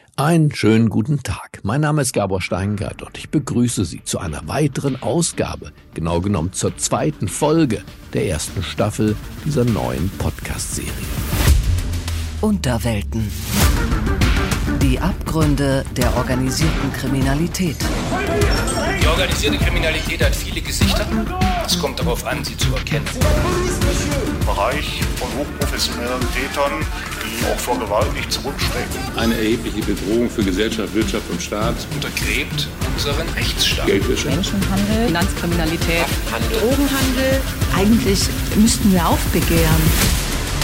Einen schönen guten Tag. Mein Name ist Gabor Steingart und ich begrüße Sie zu einer weiteren Ausgabe, genau genommen zur 2. Folge der 1. Staffel dieser neuen Podcast-Serie. Unterwelten. Die Abgründe der organisierten Kriminalität. Die organisierte Kriminalität hat viele Gesichter. Es kommt darauf an, sie zu erkennen. Im Bereich von hochprofessionellen Tätern, die auch vor Gewalt nicht zurückschrecken. Eine erhebliche Bedrohung für Gesellschaft, Wirtschaft und Staat. Untergräbt unseren Rechtsstaat. Geldwäsche. Menschenhandel, Finanzkriminalität, Handel. Drogenhandel. Eigentlich müssten wir aufbegehren.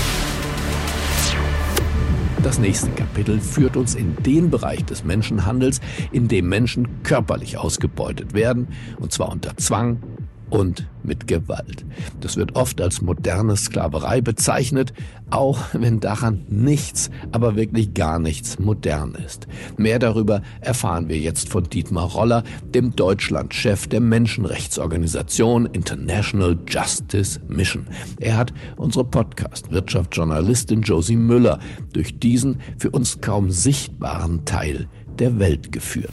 Das nächste Kapitel führt uns in den Bereich des Menschenhandels, in dem Menschen körperlich ausgebeutet werden, und zwar unter Zwang und mit Gewalt. Das wird oft als moderne Sklaverei bezeichnet, auch wenn daran nichts, aber wirklich gar nichts modern ist. Mehr darüber erfahren wir jetzt von Dietmar Roller, dem Deutschlandchef der Menschenrechtsorganisation International Justice Mission. Er hat unsere Podcast-Wirtschaftsjournalistin Josie Müller durch diesen für uns kaum sichtbaren Teil der Welt geführt.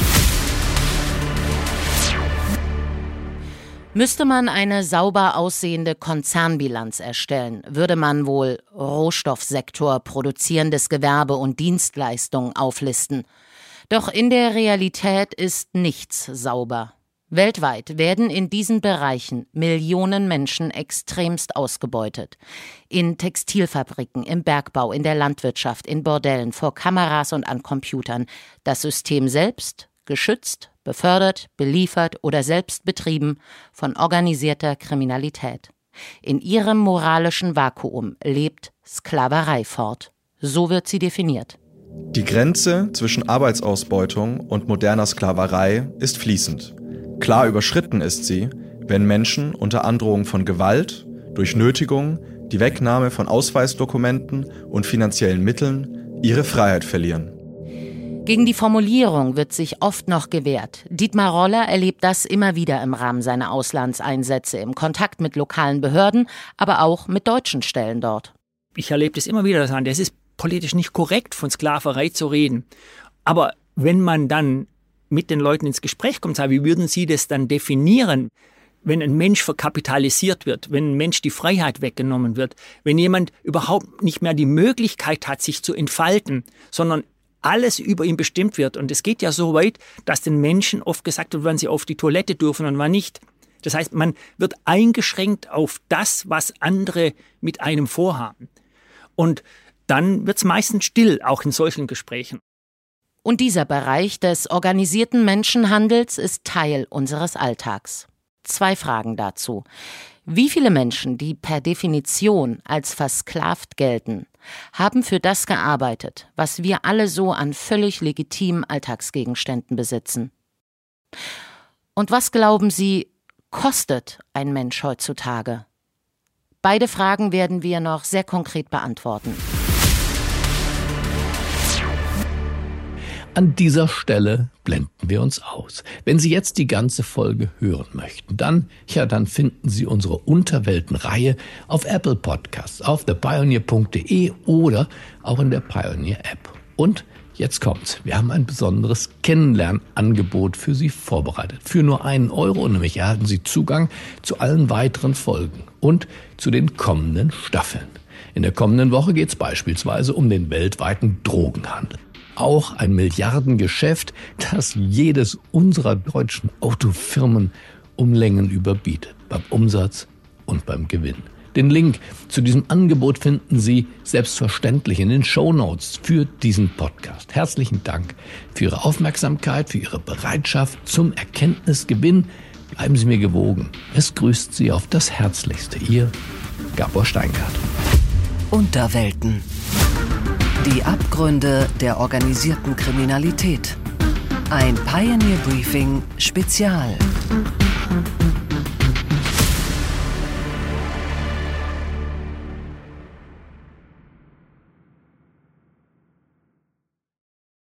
Müsste man eine sauber aussehende Konzernbilanz erstellen, würde man wohl Rohstoffsektor, produzierendes Gewerbe und Dienstleistungen auflisten. Doch in der Realität ist nichts sauber. Weltweit werden in diesen Bereichen Millionen Menschen extremst ausgebeutet. In Textilfabriken, im Bergbau, in der Landwirtschaft, in Bordellen, vor Kameras und an Computern. Das System selbst geschützt, befördert, beliefert oder selbst betrieben von organisierter Kriminalität. In ihrem moralischen Vakuum lebt Sklaverei fort. So wird sie definiert. Die Grenze zwischen Arbeitsausbeutung und moderner Sklaverei ist fließend. Klar überschritten ist sie, wenn Menschen unter Androhung von Gewalt, durch Nötigung, die Wegnahme von Ausweisdokumenten und finanziellen Mitteln ihre Freiheit verlieren. Gegen die Formulierung wird sich oft noch gewehrt. Dietmar Roller erlebt das immer wieder im Rahmen seiner Auslandseinsätze, im Kontakt mit lokalen Behörden, aber auch mit deutschen Stellen dort. Ich erlebe das immer wieder, es ist politisch nicht korrekt, von Sklaverei zu reden. Aber wenn man dann mit den Leuten ins Gespräch kommt, wie würden Sie das dann definieren? Wenn ein Mensch verkapitalisiert wird, wenn ein Mensch die Freiheit weggenommen wird, wenn jemand überhaupt nicht mehr die Möglichkeit hat, sich zu entfalten, sondern alles über ihn bestimmt wird. Und es geht ja so weit, dass den Menschen oft gesagt wird, wann sie auf die Toilette dürfen und wann nicht. Das heißt, man wird eingeschränkt auf das, was andere mit einem vorhaben. Und dann wird es meistens still, auch in solchen Gesprächen. Und dieser Bereich des organisierten Menschenhandels ist Teil unseres Alltags. 2 Fragen dazu. Wie viele Menschen, die per Definition als versklavt gelten, haben für das gearbeitet, was wir alle so an völlig legitimen Alltagsgegenständen besitzen? Und was glauben Sie, kostet ein Mensch heutzutage? Beide Fragen werden wir noch sehr konkret beantworten. An dieser Stelle blenden wir uns aus. Wenn Sie jetzt die ganze Folge hören möchten, dann finden Sie unsere Unterwelten-Reihe auf Apple Podcasts, auf thepioneer.de oder auch in der Pioneer-App. Und jetzt kommt's. Wir haben ein besonderes Kennenlernangebot für Sie vorbereitet. Für nur €1, nämlich erhalten Sie Zugang zu allen weiteren Folgen und zu den kommenden Staffeln. In der kommenden Woche geht's beispielsweise um den weltweiten Drogenhandel. Auch ein Milliardengeschäft, das jedes unserer deutschen Autofirmen um Längen überbietet, beim Umsatz und beim Gewinn. Den Link zu diesem Angebot finden Sie selbstverständlich in den Shownotes für diesen Podcast. Herzlichen Dank für Ihre Aufmerksamkeit, für Ihre Bereitschaft zum Erkenntnisgewinn. Bleiben Sie mir gewogen. Es grüßt Sie auf das Herzlichste. Ihr Gabor Steingart. Unterwelten. Die Abgründe der organisierten Kriminalität. Ein Pioneer Briefing Spezial.